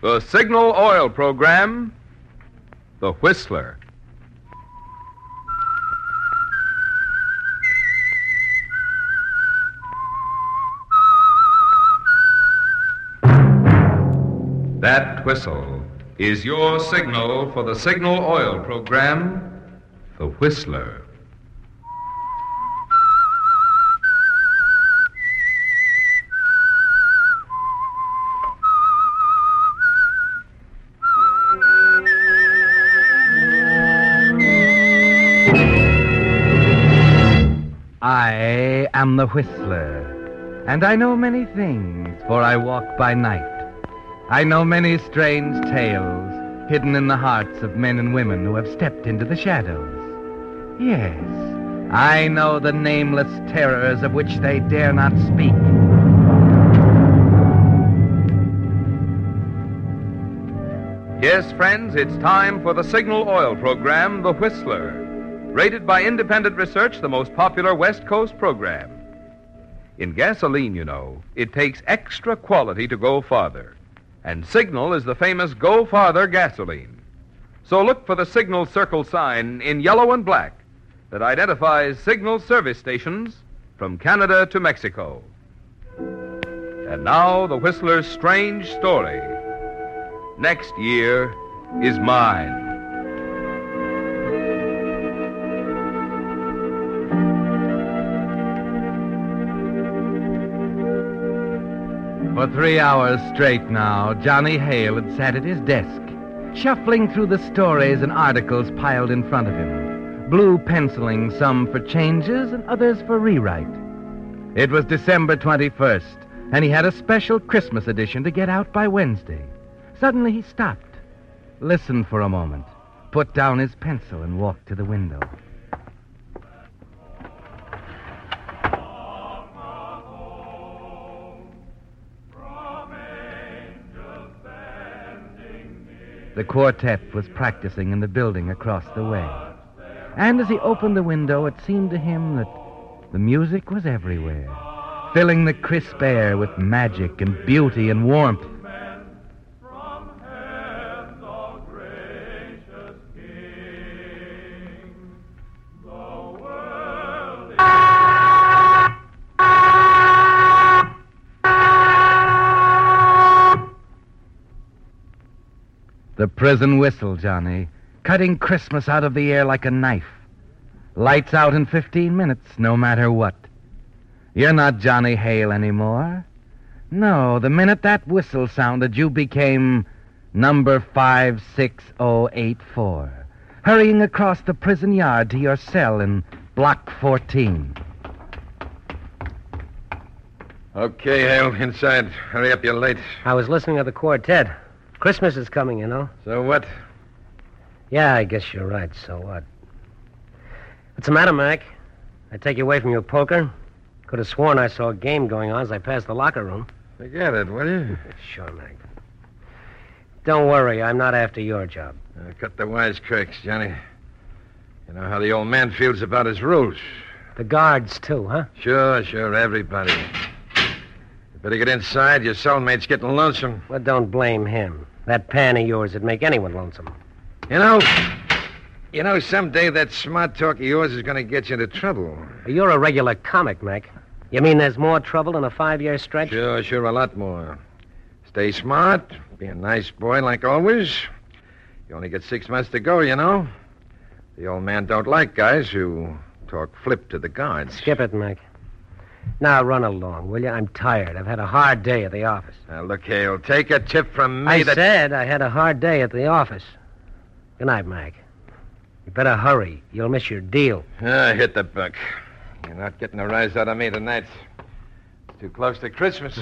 The Signal Oil Program, The Whistler. That whistle is your signal for the Signal Oil Program, The Whistler. I am the Whistler, and I know many things, for I walk by night. I know many strange tales hidden in the hearts of men and women who have stepped into the shadows. Yes, I know the nameless terrors of which they dare not speak. Yes, friends, it's time for the Signal Oil Program, The Whistler. Rated by independent research, the most popular West Coast program. In gasoline, you know, it takes extra quality to go farther. And Signal is the famous Go Farther gasoline. So look for the Signal Circle sign in yellow and black that identifies Signal service stations from Canada to Mexico. And now, the Whistler's strange story. Next year is mine. For 3 hours straight now, Johnny Hale had sat at his desk, shuffling through the stories and articles piled in front of him, blue penciling some for changes and others for rewrite. It was December 21st, and he had a special Christmas edition to get out by Wednesday. Suddenly he stopped, listened for a moment, put down his pencil, and walked to the window. The quartet was practicing in the building across the way. And as he opened the window, it seemed to him that the music was everywhere, filling the crisp air with magic and beauty and warmth. The prison whistle, Johnny, cutting Christmas out of the air like a knife. Lights out in 15 minutes, no matter what. You're not Johnny Hale anymore. No, the minute that whistle sounded, you became number 56084, hurrying across the prison yard to your cell in Block 14. Okay, Hale, inside. Hurry up, you're late. I was listening to the quartet. Christmas is coming, you know. So what? Yeah, I guess you're right. So what? What's the matter, Mac? I take you away from your poker? Could have sworn I saw a game going on as I passed the locker room. Forget it, will you? Sure, Mac. Don't worry, I'm not after your job. Cut the wisecracks, Johnny. You know how the old man feels about his rules. The guards, too, huh? Sure, everybody. You better get inside. Your cellmate's getting lonesome. Well, don't blame him. That pan of yours would make anyone lonesome. You know, someday that smart talk of yours is going to get you into trouble. You're a regular comic, Mac. You mean there's more trouble in a 5-year stretch? Sure, a lot more. Stay smart, be a nice boy like always. You only get 6 months to go, you know. The old man don't like guys who talk flip to the guards. Skip it, Mac. Now run along, will you? I'm tired. I've had a hard day at the office. Now, look, Hale, take a tip from me I said I had a hard day at the office. Good night, Mac. You better hurry. You'll miss your deal. Hit the buck. You're not getting a rise out of me tonight. It's too close to Christmas.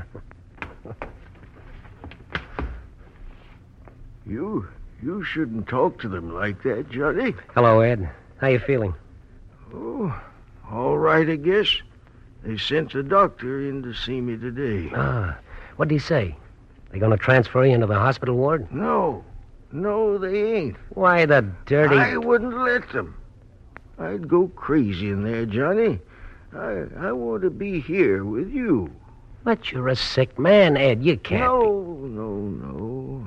You shouldn't talk to them like that, Johnny. Hello, Ed. How you feeling? Oh, all right, I guess. They sent the doctor in to see me today. What'd he say? They gonna transfer you into the hospital ward? No, they ain't. Why, the dirty... I wouldn't let them. I'd go crazy in there, Johnny. I want to be here with you. But you're a sick man, Ed. You can't No.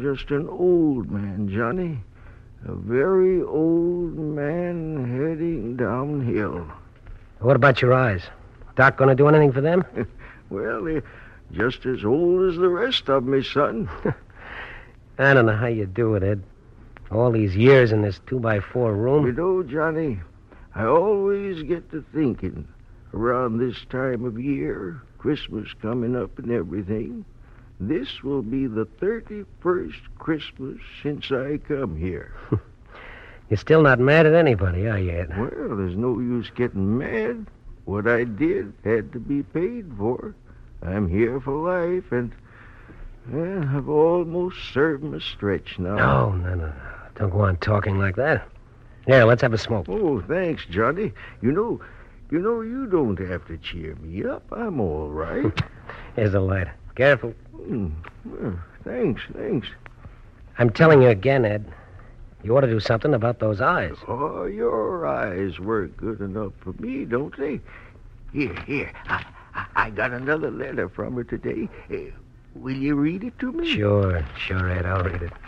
just an old man, Johnny. A very old man heading downhill. What about your eyes? Doc gonna do anything for them? Well, they're just as old as the rest of me, son. I don't know how you do it, Ed. All these years in this 2x4 room. You know, Johnny, I always get to thinking, around this time of year, Christmas coming up and everything, this will be the 31st Christmas since I come here. You're still not mad at anybody, are you, Ed? Well, there's no use getting mad. What I did had to be paid for. I'm here for life, and well, I've almost served my stretch now. No. Don't go on talking like that. Yeah, let's have a smoke. Oh, thanks, Johnny. You know, you don't have to cheer me up. I'm all right. Here's the light. Careful. Well, thanks. I'm telling you again, Ed. You ought to do something about those eyes. Oh, your eyes work good enough for me, don't they? Here. I got another letter from her today. Will you read it to me? Sure, Ed. I'll read it.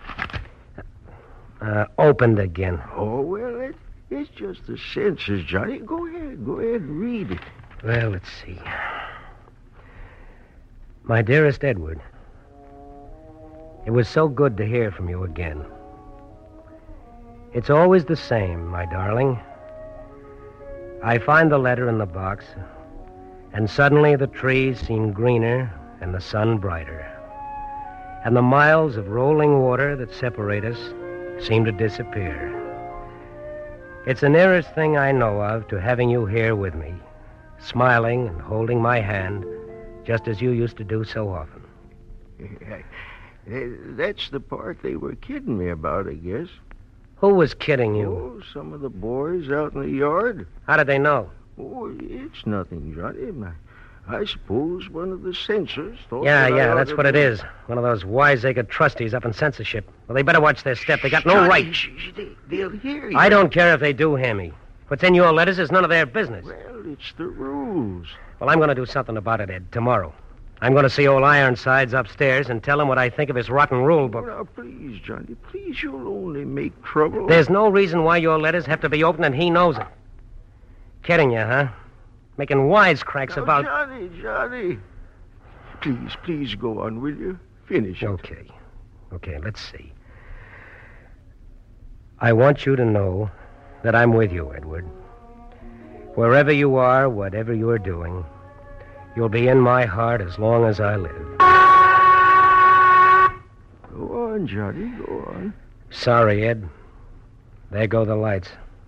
Opened again. Oh, well, it's just the censors, Johnny. Go ahead and read it. Well, let's see. My dearest Edward, it was so good to hear from you again. It's always the same, my darling. I find the letter in the box, and suddenly the trees seem greener and the sun brighter. And the miles of rolling water that separate us seem to disappear. It's the nearest thing I know of to having you here with me, smiling and holding my hand, just as you used to do so often. That's the part they were kidding me about, I guess. Who was kidding you? Oh, some of the boys out in the yard. How did they know? Oh, it's nothing, Johnny. I suppose one of the censors thought... Yeah, that's what it is. One of those wiseacre trustees up in censorship. Well, they better watch their step. They got no Johnny, right. They'll hear you. I don't care if they do hear me. What's in your letters is none of their business. Well, it's the rules. Well, I'm going to do something about it, Ed, tomorrow. I'm going to see old Ironsides upstairs and tell him what I think of his rotten rule book. Oh, now, please, Johnny, please, you'll only make trouble. There's no reason why your letters have to be opened, and he knows it. Kidding you, huh? Making wisecracks about... Johnny. Please go on, will you? Finish it. Okay, let's see. I want you to know that I'm with you, Edward. Wherever you are, whatever you're doing, you'll be in my heart as long as I live. Go on, Johnny, go on. Sorry, Ed. There go the lights.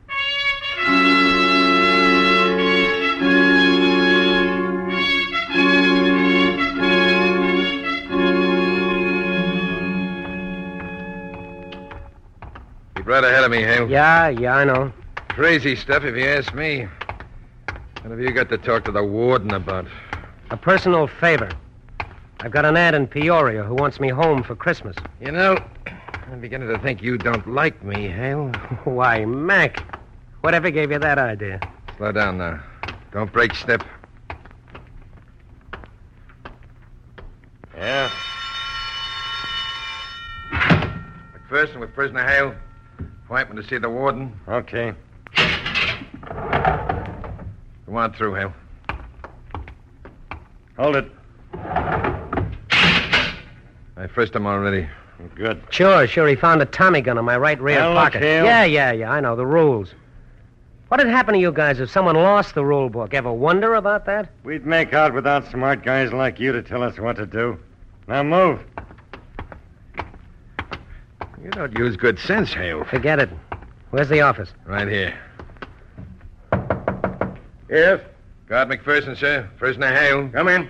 Keep right ahead of me, Hale. Yeah, I know. Crazy stuff, if you ask me. What have you got to talk to the warden about? A personal favor. I've got an ad in Peoria who wants me home for Christmas. You know, I'm beginning to think you don't like me, Hale. Why, Mac, whatever gave you that idea? Slow down now. Don't break step. Yeah. McPherson with prisoner Hale. Appointment to see the warden. Okay. Come on through, Hale. Hold it. I frisked him already. Good. Sure. He found a Tommy gun in my right rear Well, pocket. look, Hale. Yeah, I know, the rules. What'd happen to you guys if someone lost the rule book? Ever wonder about that? We'd make out without smart guys like you to tell us what to do. Now move. You don't use good sense, Hale. Forget it. Where's the office? Right here. Yes? Guard McPherson, sir. Prisoner Hale. Come in.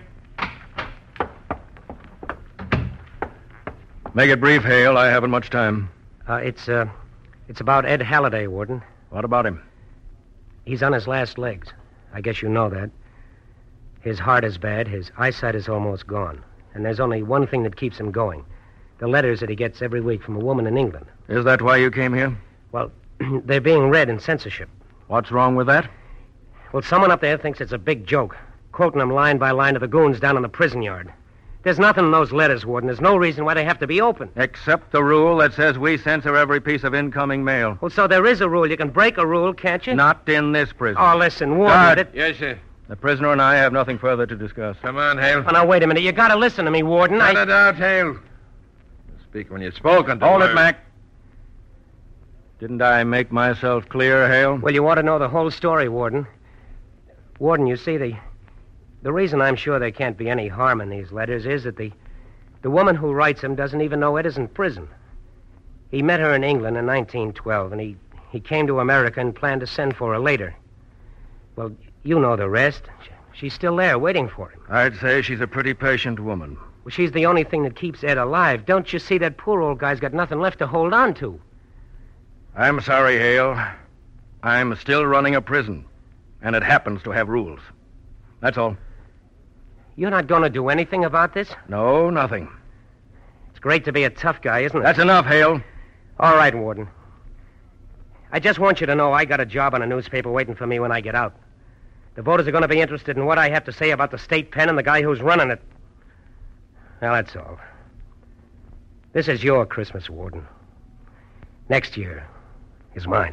Make it brief, Hale. I haven't much time. It's about Ed Halliday, Warden. What about him? He's on his last legs. I guess you know that. His heart is bad. His eyesight is almost gone. And there's only one thing that keeps him going. The letters that he gets every week from a woman in England. Is that why you came here? Well, they're being read in censorship. What's wrong with that? Well, someone up there thinks it's a big joke, quoting them line by line to the goons down in the prison yard. There's nothing in those letters, Warden. There's no reason why they have to be open. Except the rule that says we censor every piece of incoming mail. Well, so there is a rule. You can break a rule, can't you? Not in this prison. Oh, listen, Warden. Guard. Yes, sir. The prisoner and I have nothing further to discuss. Come on, Hale. Oh, now, wait a minute. You gotta listen to me, Warden. Cut it out, Hale. Speak when you've spoken to Hold her. it, Mac. Didn't I make myself clear, Hale? Well, you want to know the whole story, Warden. Warden, you see, the reason I'm sure there can't be any harm in these letters is that the woman who writes them doesn't even know Ed is in prison. He met her in England in 1912, and he came to America and planned to send for her later. Well, you know the rest. She's still there, waiting for him. I'd say she's a pretty patient woman. Well, she's the only thing that keeps Ed alive. Don't you see that poor old guy's got nothing left to hold on to? I'm sorry, Hale. I'm still running a prison, and it happens to have rules. That's all. You're not going to do anything about this? No, nothing. It's great to be a tough guy, isn't it? That's enough, Hale. All right, Warden. I just want you to know I got a job on a newspaper waiting for me when I get out. The voters are going to be interested in what I have to say about the state pen and the guy who's running it. Well, that's all. This is your Christmas, Warden. Next year is mine.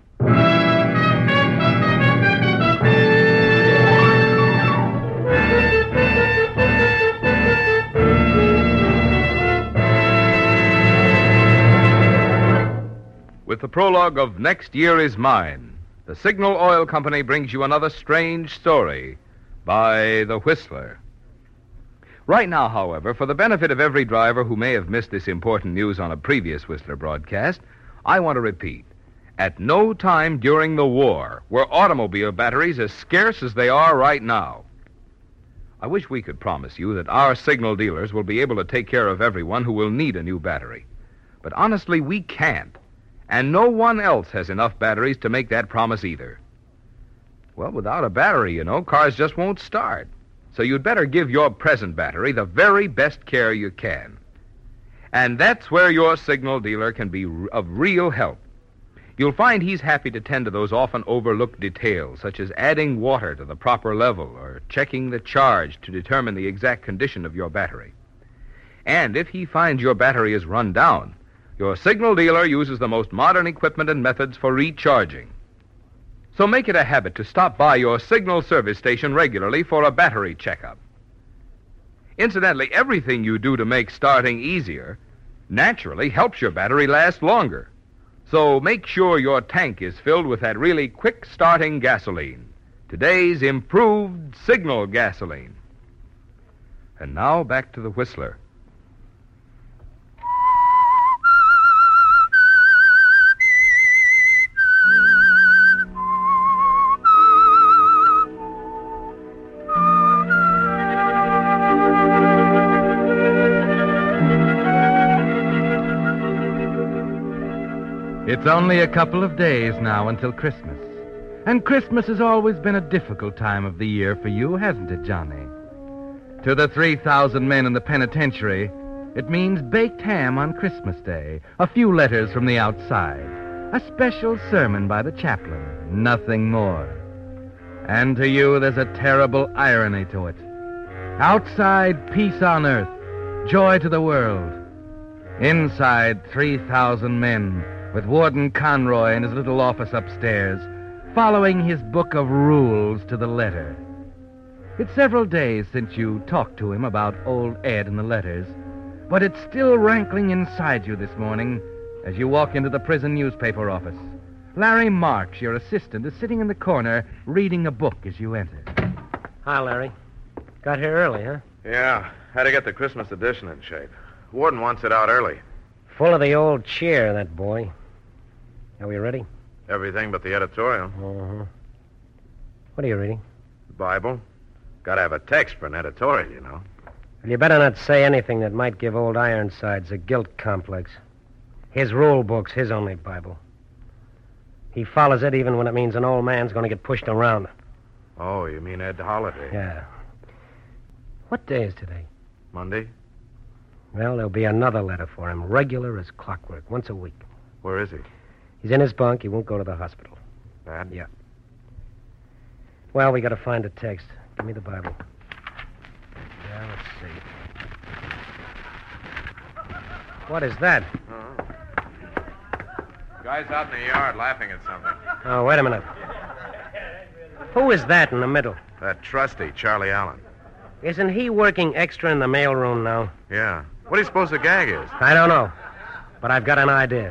With the prologue of Next Year Is Mine, the Signal Oil Company brings you another strange story by The Whistler. Right now, however, for the benefit of every driver who may have missed this important news on a previous Whistler broadcast, I want to repeat. At no time during the war were automobile batteries as scarce as they are right now. I wish we could promise you that our signal dealers will be able to take care of everyone who will need a new battery. But honestly, we can't. And no one else has enough batteries to make that promise either. Well, without a battery, cars just won't start. So you'd better give your present battery the very best care you can. And that's where your signal dealer can be of real help. You'll find he's happy to tend to those often overlooked details, such as adding water to the proper level or checking the charge to determine the exact condition of your battery. And if he finds your battery is run down, your signal dealer uses the most modern equipment and methods for recharging. So make it a habit to stop by your signal service station regularly for a battery checkup. Incidentally, everything you do to make starting easier naturally helps your battery last longer. So make sure your tank is filled with that really quick-starting gasoline, today's improved Signal gasoline. And now back to the Whistler. It's only a couple of days now until Christmas. And Christmas has always been a difficult time of the year for you, hasn't it, Johnny? To the 3,000 men in the penitentiary, it means baked ham on Christmas Day, a few letters from the outside, a special sermon by the chaplain, nothing more. And to you, there's a terrible irony to it. Outside, peace on earth, joy to the world. Inside, 3,000 men, with Warden Conroy in his little office upstairs, following his book of rules to the letter. It's several days since you talked to him about old Ed and the letters, but it's still rankling inside you this morning as you walk into the prison newspaper office. Larry Marks, your assistant, is sitting in the corner reading a book as you enter. Hi, Larry. Got here early, huh? Yeah, had to get the Christmas edition in shape. Warden wants it out early. Full of the old cheer, that boy. Are we ready? Everything but the editorial. Uh-huh. What are you reading? Bible. Got to have a text for an editorial, you know. Well, you better not say anything that might give old Ironsides a guilt complex. His rule book's his only Bible. He follows it even when it means an old man's going to get pushed around. Oh, you mean Ed Holiday? Yeah. What day is today? Monday? Well, there'll be another letter for him, regular as clockwork, once a week. Where is he? He's in his bunk. He won't go to the hospital. Bad? Yeah. Well, we got to find a text. Give me the Bible. Yeah, let's see. What is that? Guy's out in the yard laughing at something. Oh, wait a minute. Who is that in the middle? That trustee, Charlie Allen. Isn't he working extra in the mailroom now? Yeah. What do you suppose the gag is? I don't know. But I've got an idea.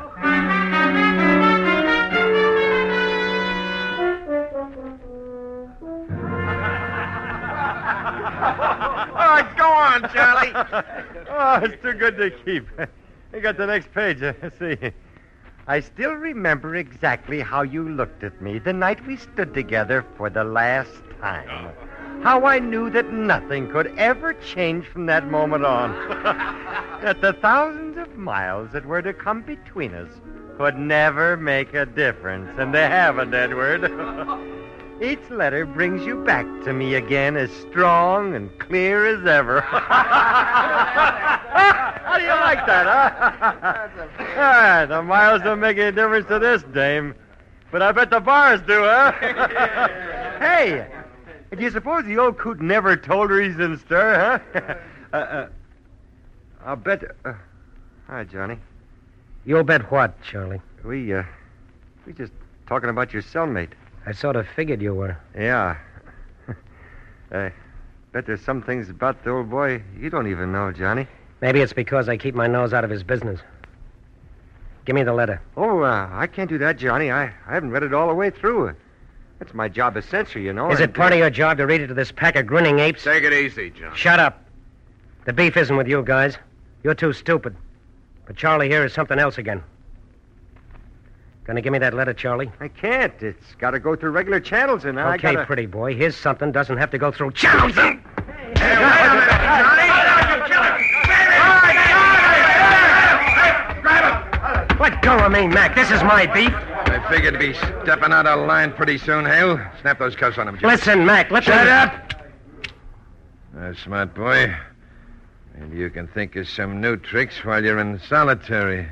Oh, go on, Charlie. Oh, it's too good to keep. You got the next page. See. I still remember exactly how you looked at me the night we stood together for the last time. How I knew that nothing could ever change from that moment on. That the thousands of miles that were to come between us could never make a difference. And they haven't, Edward. Each letter brings you back to me again as strong and clear as ever. How do you like that, huh? The miles don't make any difference to this dame. But I bet the bars do, huh? Hey, do you suppose the old coot never told her he's in stir, huh? I'll bet... Hi, Johnny. You'll bet what, Charlie? We just talking about your cellmate. I sort of figured you were. Yeah. I bet there's some things about the old boy you don't even know, Johnny. Maybe it's because I keep my nose out of his business. Give me the letter. Oh, I can't do that, Johnny. I haven't read it all the way through. That's my job as censor, you know. Is it part of your job to read it to this pack of grinning apes? Take it easy, John. Shut up. The beef isn't with you guys. You're too stupid. But Charlie here is something else again. Gonna give me that letter, Charlie? I can't. It's got to go through regular channels, and I Okay, gotta... pretty boy. Here's something doesn't have to go through channels. Hey, wait a minute, Johnny! Grab him! Let go of me, Mac. This is my beef. I figured to be stepping out of line pretty soon, Hale. Snap those cuffs on him, Johnny. Listen, Mac, Shut up! Smart boy. Maybe you can think of some new tricks while you're in solitary.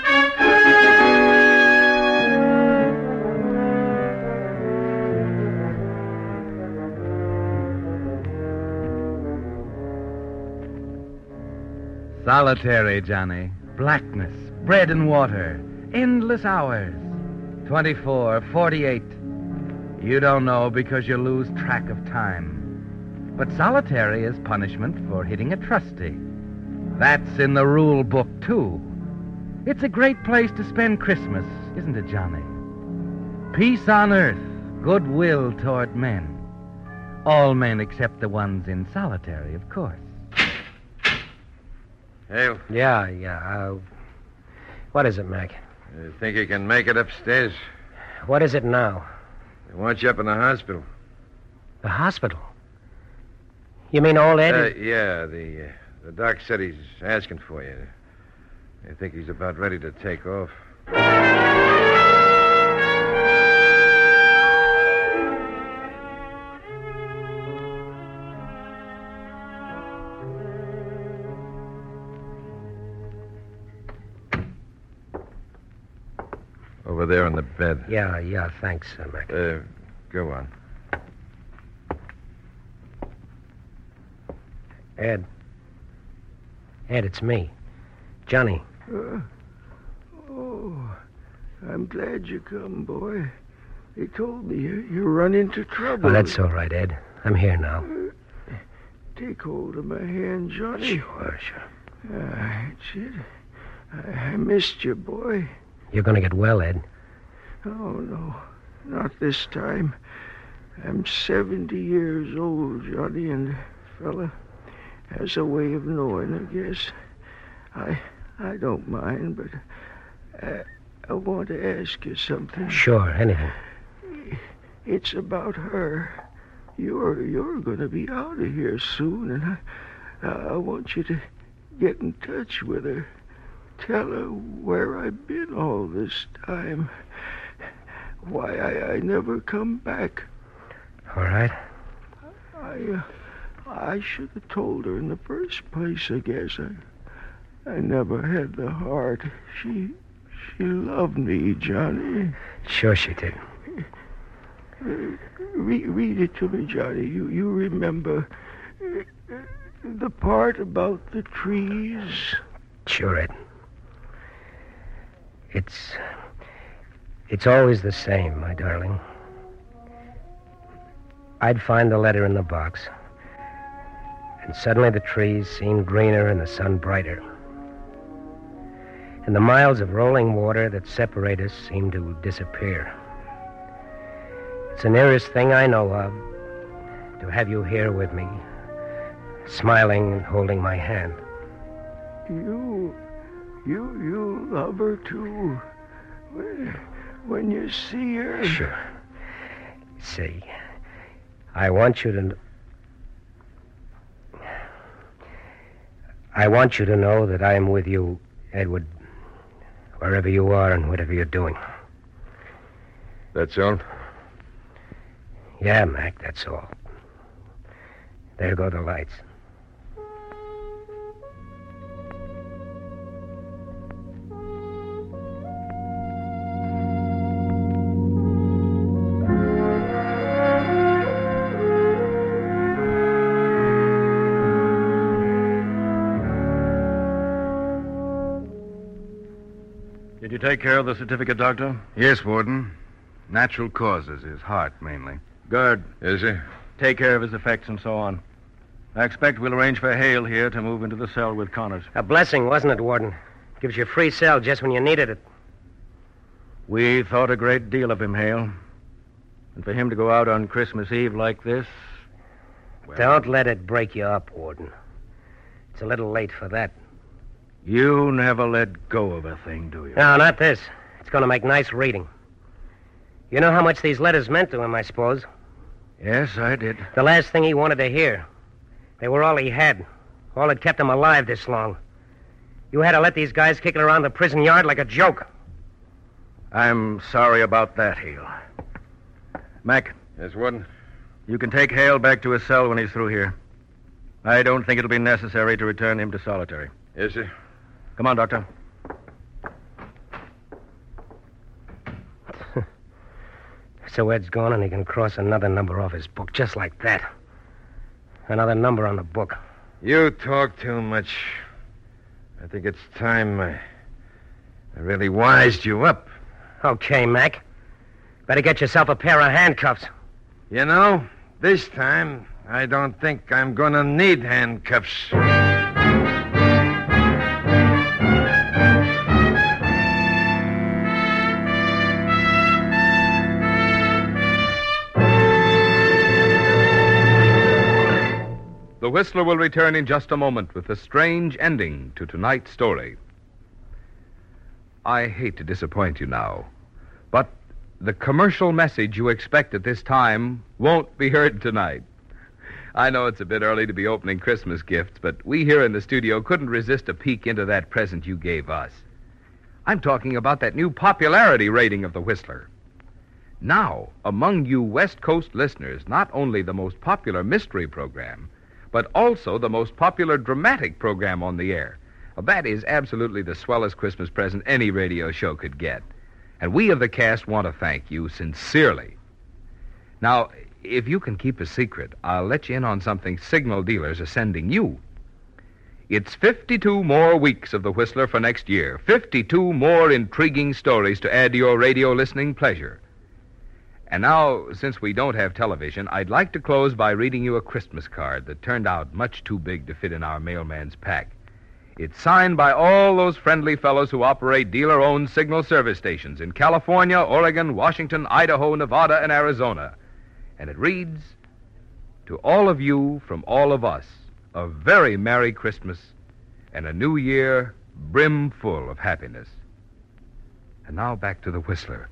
Solitary, Johnny. Blackness, bread and water, endless hours. 24, 48. You don't know because you lose track of time. But solitary is punishment for hitting a trustee. That's in the rule book, too. It's a great place to spend Christmas, isn't it, Johnny? Peace on earth, goodwill toward men. All men except the ones in solitary, of course. Hale, Yeah. What is it, Mac? you think you can make it upstairs? What is it now? They want you up in the hospital. The hospital? You mean old Ed? Yeah, the doc said he's asking for you. I think he's about ready to take off. Over there on the bed. Yeah, thanks, Mac. Go on. Ed, it's me. Johnny. I'm glad you come, boy. They told me you run into trouble. Oh, that's all right, Ed. I'm here now. Take hold of my hand, Johnny. Sure. That's it. I missed you, boy. You're going to get well, Ed. Oh, no. Not this time. I'm 70 years old, Johnny, and the fella has a way of knowing, I guess. I don't mind, but I want to ask you something. Sure, anything. It's about her. You're going to be out of here soon, and I want you to get in touch with her. Tell her where I've been all this time. Why I never come back. All right. I should have told her in the first place, I guess. I never had the heart. She loved me, Johnny. Sure she did. Read it to me, Johnny. You remember the part about the trees? Sure, Ed. It's always the same, my darling. I'd find the letter in the box, and suddenly the trees seemed greener and the sun brighter. And the miles of rolling water that separate us seemed to disappear. It's the nearest thing I know of to have you here with me, smiling and holding my hand. You love her too. When you see her. Sure. See, I want you to know that I am with you, Edward, wherever you are and whatever you're doing. That's all? Yeah, Mac, that's all. There go the lights. Did you take care of the certificate, Doctor? Yes, Warden. Natural causes, his heart mainly. Good. Is he? Take care of his effects and so on. I expect we'll arrange for Hale here to move into the cell with Connors. A blessing, wasn't it, Warden? Gives you a free cell just when you needed it. We thought a great deal of him, Hale. And for him to go out on Christmas Eve like this... well, Don't let it break you up, Warden. It's a little late for that. you never let go of a thing, do you? No, not this. It's going to make nice reading. You know how much these letters meant to him, I suppose. Yes, I did. The last thing he wanted to hear. They were all he had. All that kept him alive this long. You had to let these guys kick it around the prison yard like a joke. I'm sorry about that, Hale. Mac, Yes, Warden? you can take Hale back to his cell when he's through here. I don't think it'll be necessary to return him to solitary. Yes, sir. Come on, Doctor. So Ed's gone and he can cross another number off his book just like that. Another number on the book. You talk too much. I think it's time I really wised you up. Okay, Mac. Better get yourself a pair of handcuffs. You know, this time, I don't think I'm gonna need handcuffs. The Whistler will return in just a moment with a strange ending to tonight's story. I hate to disappoint you now, but the commercial message you expect at this time won't be heard tonight. I know it's a bit early to be opening Christmas gifts, but we here in the studio couldn't resist a peek into that present you gave us. I'm talking about that new popularity rating of the Whistler. Now, among you West Coast listeners, not only the most popular mystery program, but also the most popular dramatic program on the air. Well, that is absolutely the swellest Christmas present any radio show could get. And we of the cast want to thank you sincerely. Now, if you can keep a secret, I'll let you in on something Signal dealers are sending you. It's 52 more weeks of the Whistler for next year. 52 more intriguing stories to add to your radio listening pleasure. And now, since we don't have television, I'd like to close by reading you a Christmas card that turned out much too big to fit in our mailman's pack. It's signed by all those friendly fellows who operate dealer-owned Signal service stations in California, Oregon, Washington, Idaho, Nevada, and Arizona. And it reads, "To all of you, from all of us, a very Merry Christmas and a New Year brimful of happiness." And now back to the Whistler.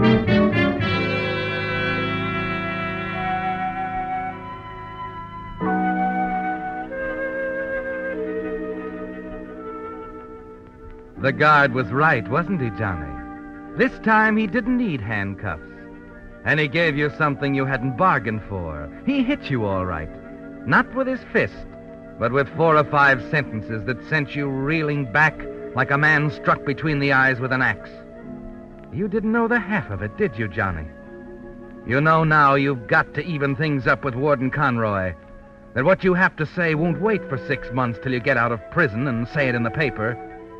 The guard was right, wasn't he, Johnny? This time he didn't need handcuffs. And he gave you something you hadn't bargained for. He hit you all right. Not with his fist, but with 4 or 5 sentences that sent you reeling back like a man struck between the eyes with an axe. You didn't know the half of it, did you, Johnny? You know now you've got to even things up with Warden Conroy. That what you have to say won't wait for 6 months till you get out of prison and say it in the paper.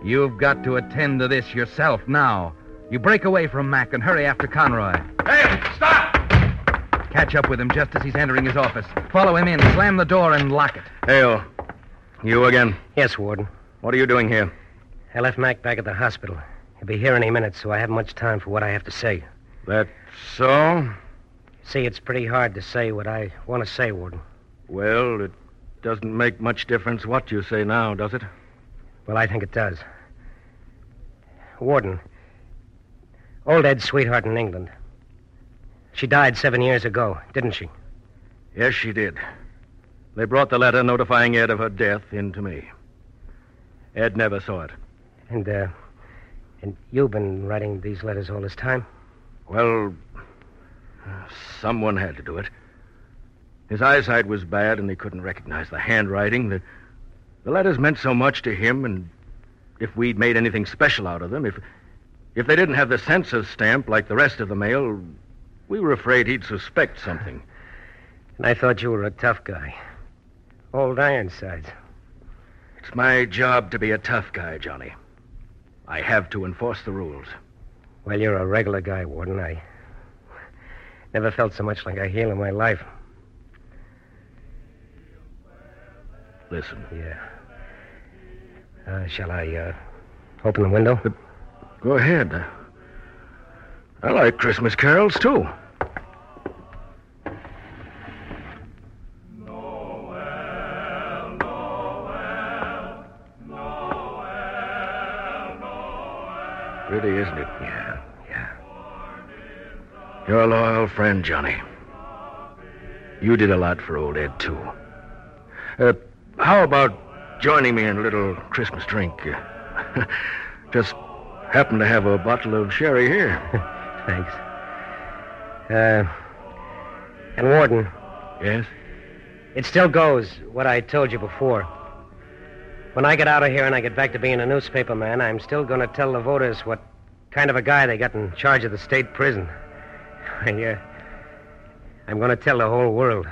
You've got to attend to this yourself now. You break away from Mac and hurry after Conroy. Hey, stop! Catch up with him just as he's entering his office. Follow him in, slam the door, and lock it. Hale, you again. Yes, Warden. What are you doing here? I left Mac back at the hospital. He'll be here any minute, so I haven't much time for what I have to say. That so? See, it's pretty hard to say what I want to say, Warden. Well, it doesn't make much difference what you say now, does it? Well, I think it does. Warden, old Ed's sweetheart in England. She died 7 years ago, didn't she? Yes, she did. They brought the letter notifying Ed of her death in to me. Ed never saw it. And you've been writing these letters all this time? Well, someone had to do it. His eyesight was bad, and he couldn't recognize the handwriting. The letters meant so much to him, and if we'd made anything special out of them, if they didn't have the census stamp like the rest of the mail, we were afraid he'd suspect something. And I thought you were a tough guy. Old Ironsides. It's my job to be a tough guy, Johnny. I have to enforce the rules. Well, you're a regular guy, Warden. I never felt so much like a heel in my life. Listen. Yeah. Shall I, open the window? Go ahead. I like Christmas carols, too. Pretty, isn't it? Yeah. You're a loyal friend, Johnny. You did a lot for old Ed, too. How about joining me in a little Christmas drink? Just happen to have a bottle of sherry here. Thanks. And Warden. Yes? It still goes, what I told you before. When I get out of here and I get back to being a newspaper man, I'm still going to tell the voters what kind of a guy they got in charge of the state prison. I'm going to tell the whole world.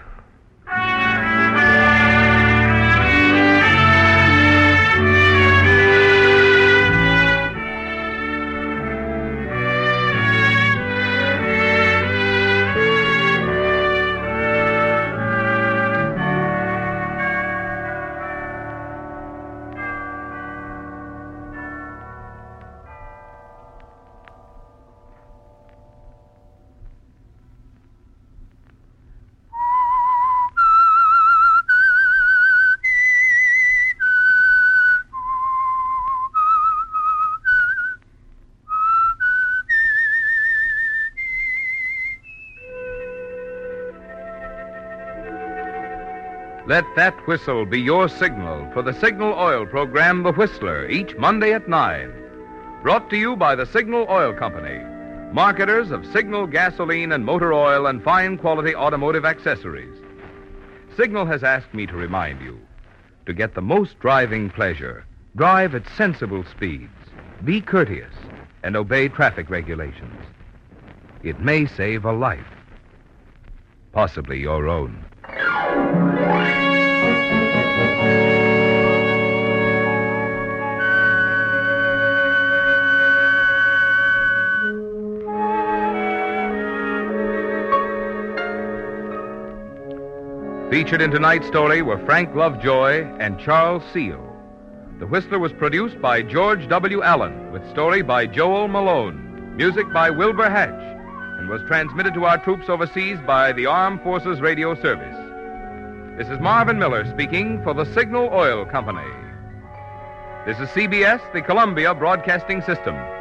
Let that whistle be your signal for the Signal Oil program, The Whistler, each Monday at 9. Brought to you by the Signal Oil Company, marketers of Signal gasoline and motor oil and fine quality automotive accessories. Signal has asked me to remind you, to get the most driving pleasure, drive at sensible speeds, be courteous, and obey traffic regulations. It may save a life, possibly your own. Featured in tonight's story were Frank Lovejoy and Charles Seal. The Whistler was produced by George W. Allen, with story by Joel Malone, music by Wilbur Hatch, and was transmitted to our troops overseas by the Armed Forces Radio Service. This is Marvin Miller speaking for the Signal Oil Company. This is CBS, the Columbia Broadcasting System.